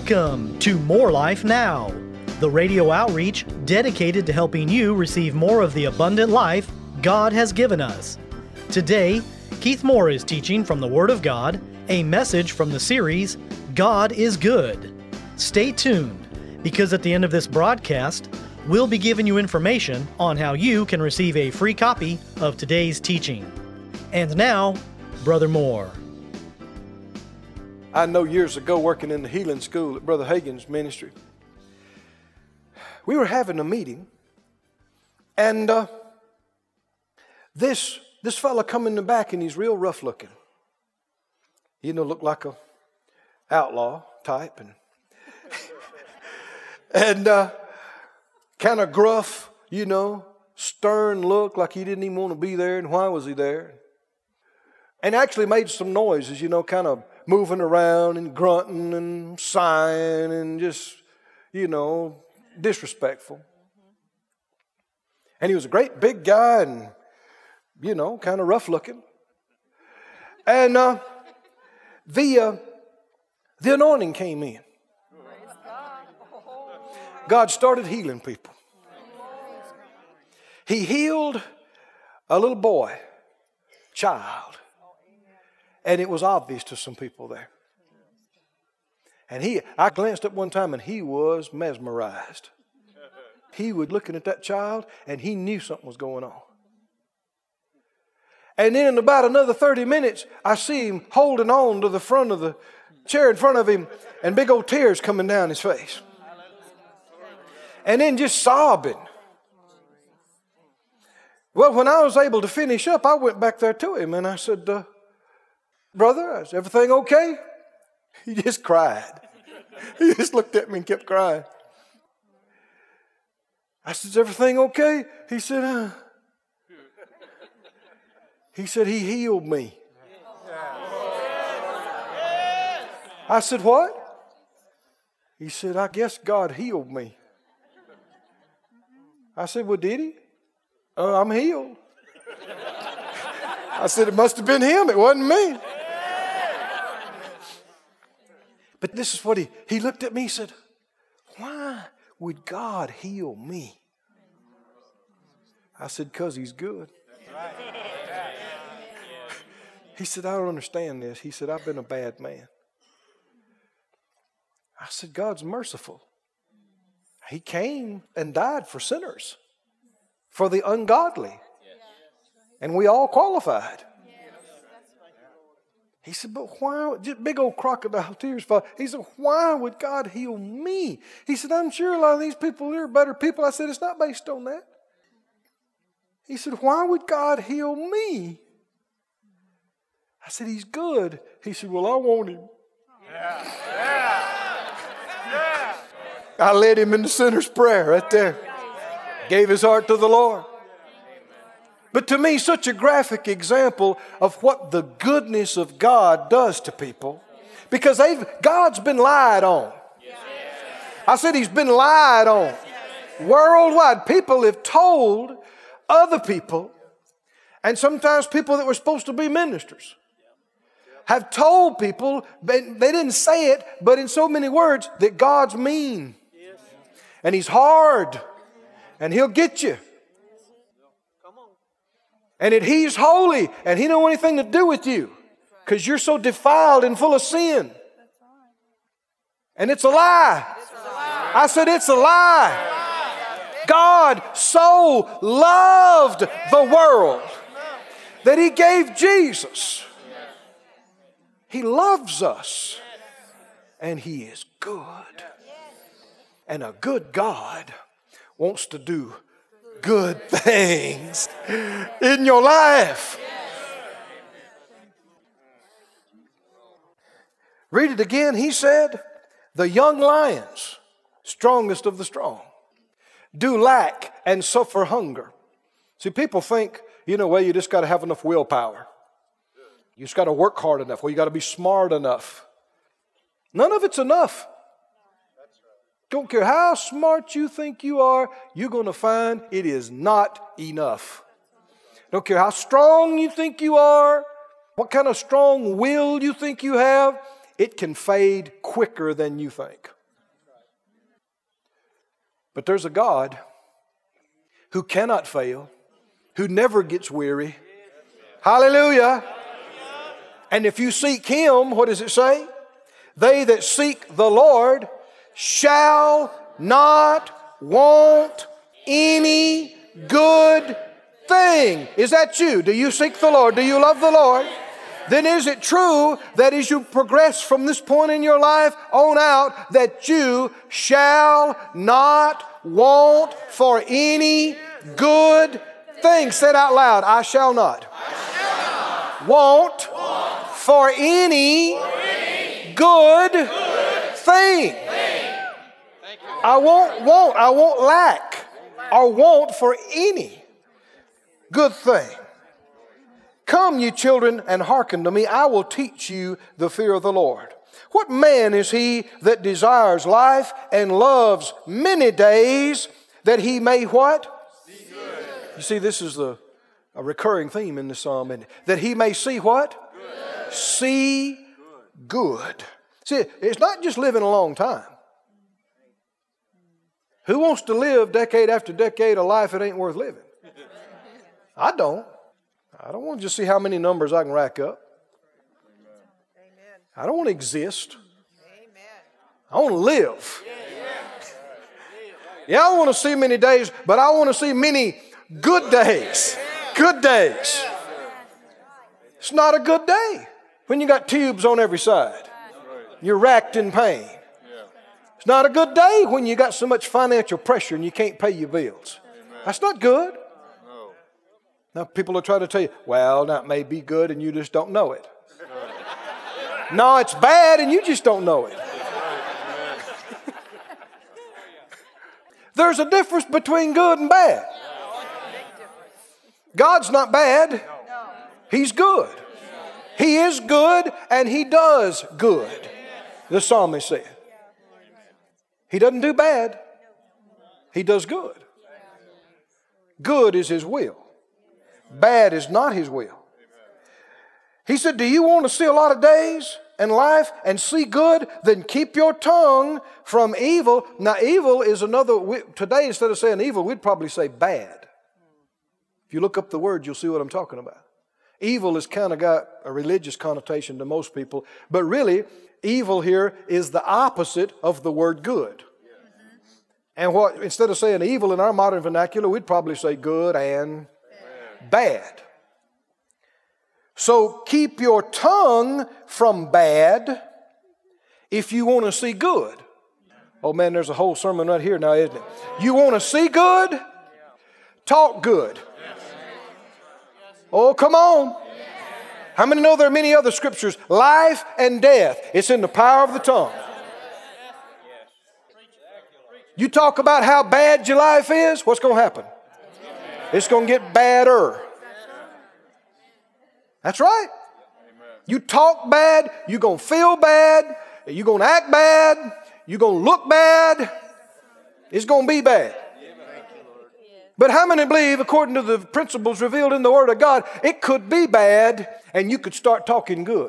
Welcome to More Life Now, the radio outreach dedicated to helping you receive more of the abundant life God has given us. Today, Keith Moore is teaching from the Word of God, a message from the series, God is Good. Stay tuned, because at the end of this broadcast, we'll be giving you information on how you can receive a free copy of today's teaching. And now, Brother Moore. I know years ago, working in the healing school at Brother Hagin's ministry, we were having a meeting, and this fella come in the back, and he's real rough looking. You know, looked like a outlaw type, and kind of gruff, you know, stern look, like he didn't even want to be there, and why was he there? And actually made some noises, you know, kind of moving around and grunting and sighing and just, you know, disrespectful. And he was a great big guy and, you know, kind of rough looking. And the anointing came in. God started healing people. He healed a little boy, child. And it was obvious to some people there. And I glanced up one time and he was mesmerized. He was looking at that child and he knew something was going on. And then in about another 30 minutes, I see him holding on to the front of the chair in front of him and big old tears coming down his face. And then just sobbing. Well, when I was able to finish up, I went back there to him and I said, Brother, is everything okay? He just cried. He just looked at me and kept crying. I said, is everything okay? He said, he healed me. I said, what? He said, I guess God healed me. I said, well, did he? I'm healed. I said, it must have been him. It wasn't me. But this is what he looked at me and said, why would God heal me? I said, because he's good. He said, I don't understand this. He said, I've been a bad man. I said, God's merciful. He came and died for sinners, for the ungodly. And we all qualified. He said, but why, just big old crocodile tears fall. He said, why would God heal me? He said, I'm sure a lot of these people are better people. I said, it's not based on that. He said, why would God heal me? I said, he's good. He said, well, I want him. I led him in the sinner's prayer right there. Gave his heart to the Lord. But to me, such a graphic example of what the goodness of God does to people. Because God's been lied on. I said he's been lied on. Worldwide, people have told other people, and sometimes people that were supposed to be ministers, have told people, they didn't say it, but in so many words, that God's mean. And he's hard. And he'll get you. And that he's holy and he don't want anything to do with you because you're so defiled and full of sin. And it's a lie. I said it's a lie. God so loved the world that he gave Jesus. He loves us and he is good. And a good God wants to do good things in your life. Read it again. He said, the young lions, strongest of the strong, do lack and suffer hunger. See, people think, well, you just got to have enough willpower. You just got to work hard enough. Well, you got to be smart enough. None of it's enough. Don't care how smart you think you are, you're going to find it is not enough. Don't care how strong you think you are, what kind of strong will you think you have, it can fade quicker than you think. But there's a God who cannot fail, who never gets weary. Hallelujah. And if you seek Him, what does it say? They that seek the Lord shall not want any good thing. Is that you? Do you seek the Lord? Do you love the Lord? Then is it true that as you progress from this point in your life on out, that you shall not want for any good thing? Say it out loud. I shall not, want for any good thing. I won't lack or want for any good thing. Come, ye children, and hearken to me. I will teach you the fear of the Lord. What man is he that desires life and loves many days, that he may what? See good. You see, this is a recurring theme in the psalm, isn't it? That he may see what? Good. See good. See, it's not just living a long time. Who wants to live decade after decade a life that ain't worth living? I don't. I don't want to just see how many numbers I can rack up. I don't want to exist. I want to live. Yeah, I want to see many days, but I want to see many good days. Good days. It's not a good day when you got tubes on every side. You're racked in pain. It's not a good day when you got so much financial pressure and you can't pay your bills. That's not good. Now, people will try to tell you, well, that may be good and you just don't know it. No, it's bad and you just don't know it. There's a difference between good and bad. God's not bad. He's good. He is good and He does good, the psalmist said. He doesn't do bad. He does good. Good is His will. Bad is not His will. He said, do you want to see a lot of days and life and see good? Then keep your tongue from evil. Now, evil is another, today instead of saying evil, we'd probably say bad. If you look up the word, you'll see what I'm talking about. Evil has kind of got a religious connotation to most people, but really, evil here is the opposite of the word good. And what, instead of saying evil in our modern vernacular, we'd probably say good and bad. So keep your tongue from bad if you want to see good. Oh man, there's a whole sermon right here now, isn't it? You want to see good? Talk good. Oh, come on. How many know there are many other scriptures? Life and death. It's in the power of the tongue. You talk about how bad your life is, what's going to happen? It's going to get badder. That's right. You talk bad, you're going to feel bad, you're going to act bad, you're going to look bad. It's going to be bad. But how many believe, according to the principles revealed in the Word of God, it could be bad and you could start talking good?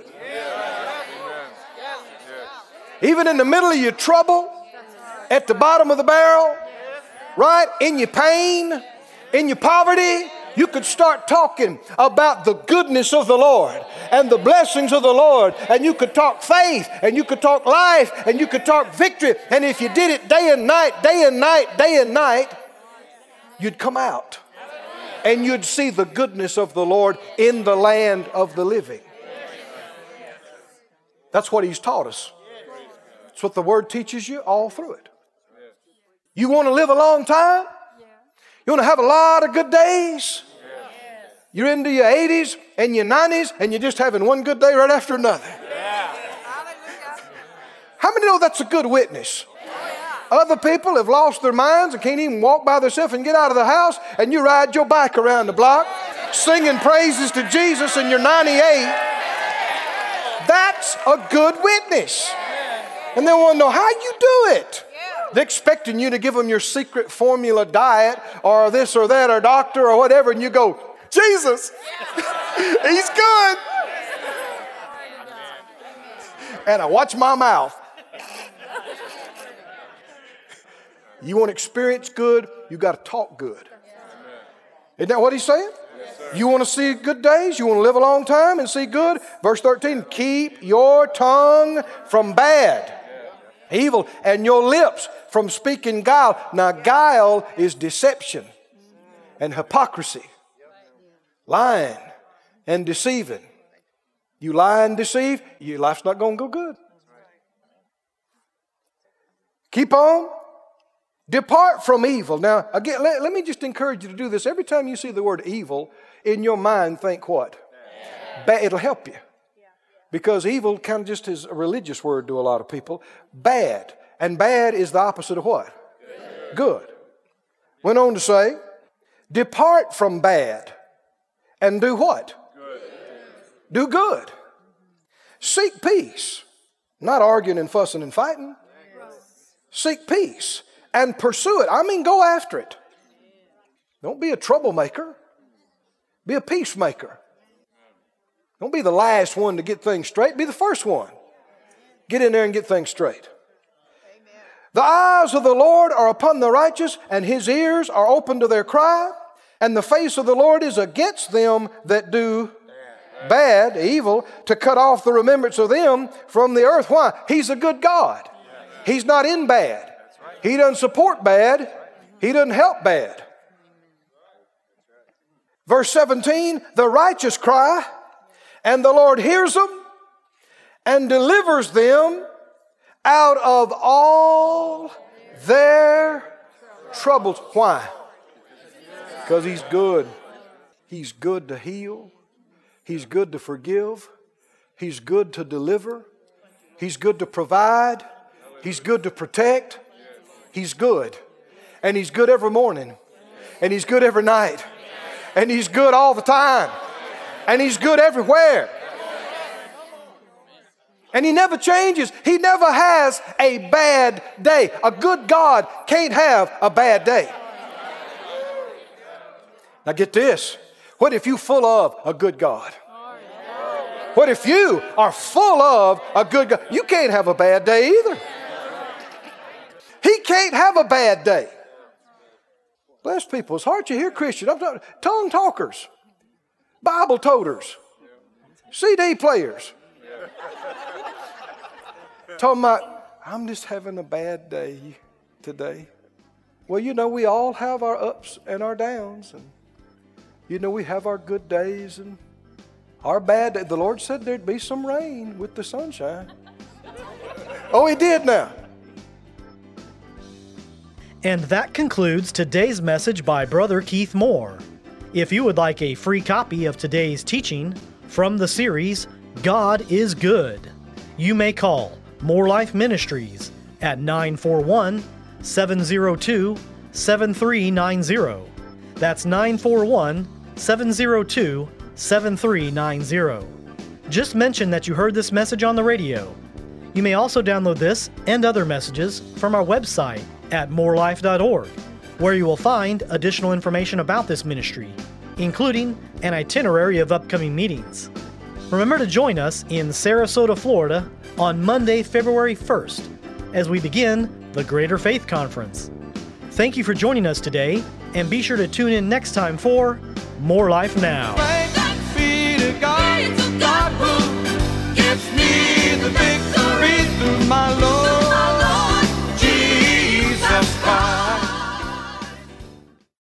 Even in the middle of your trouble, at the bottom of the barrel, right? In your pain, in your poverty, you could start talking about the goodness of the Lord and the blessings of the Lord. And you could talk faith, and you could talk life, and you could talk victory. And if you did it day and night, day and night, day and night, you'd come out. And you'd see the goodness of the Lord in the land of the living. That's what He's taught us. That's what the Word teaches you all through it. You want to live a long time? You want to have a lot of good days? You're into your 80s and your 90s and you're just having one good day right after another. How many know that's a good witness? Other people have lost their minds and can't even walk by themselves and get out of the house, and you ride your bike around the block singing praises to Jesus and you're 98. That's a good witness. And they want to know how you do it. They're expecting you to give them your secret formula diet or this or that or doctor or whatever, and you go, Jesus, He's good. And I watch my mouth. You want to experience good, you got to talk good. Isn't that what he's saying? You want to see good days? You want to live a long time and see good? Verse 13, keep your tongue from bad, evil, and your lips from speaking guile. Now, guile is deception and hypocrisy, lying and deceiving. You lie and deceive, your life's not going to go good. Keep on. Depart from evil. Now, again, let me just encourage you to do this. Every time you see the word evil, in your mind, think what? Bad. It'll help you. Because evil kind of just is a religious word to a lot of people. Bad. And bad is the opposite of what? Good. Went on to say, depart from bad and do what? Good. Do good. Seek peace. Not arguing and fussing and fighting. Seek peace and pursue it. I mean, go after it. Don't be a troublemaker. Be a peacemaker. Don't be the last one to get things straight. Be the first one. Get in there and get things straight. The eyes of the Lord are upon the righteous, and His ears are open to their cry. And the face of the Lord is against them that do bad, evil, to cut off the remembrance of them from the earth. Why? He's a good God. He's not in bad. He doesn't support bad. He doesn't help bad. Verse 17, the righteous cry, and the Lord hears them and delivers them out of all their troubles. Why? Because He's good. He's good to heal. He's good to forgive. He's good to deliver. He's good to provide. He's good to protect. He's good. And He's good every morning. And He's good every night. And He's good all the time. And He's good everywhere. And He never changes. He never has a bad day. A good God can't have a bad day. Now get this. What if you're full of a good God? What if you are full of a good God? You can't have a bad day either. He can't have a bad day. Bless people's hearts. You hear Christians. I'm talking tongue talkers, Bible toters, CD players. Talking about, I'm just having a bad day today. Well, you know, we all have our ups and our downs. And, you know, we have our good days and our bad days. The Lord said there'd be some rain with the sunshine. Oh, He did now. And that concludes today's message by Brother Keith Moore. If you would like a free copy of today's teaching from the series, God is Good, you may call More Life Ministries at 941-702-7390. That's 941-702-7390. Just mention that you heard this message on the radio. You may also download this and other messages from our website at morelife.org, where you will find additional information about this ministry, including an itinerary of upcoming meetings. Remember to join us in Sarasota, Florida on Monday, February 1st, as we begin the Greater Faith Conference. Thank you for joining us today, and be sure to tune in next time for More Life Now. Thanks be to God, God who gives me